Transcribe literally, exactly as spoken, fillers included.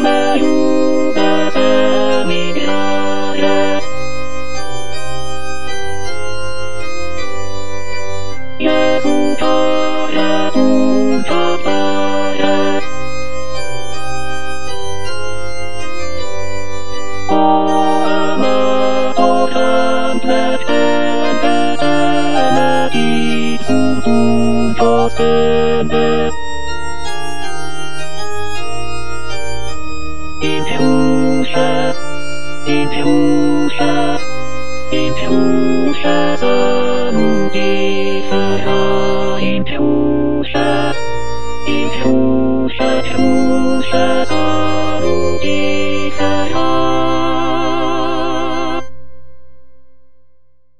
na Jubę zemi wiarę. Jezu, Panie, Tuńka Twoje. O, amatorem pleć, będę i cudu Ty.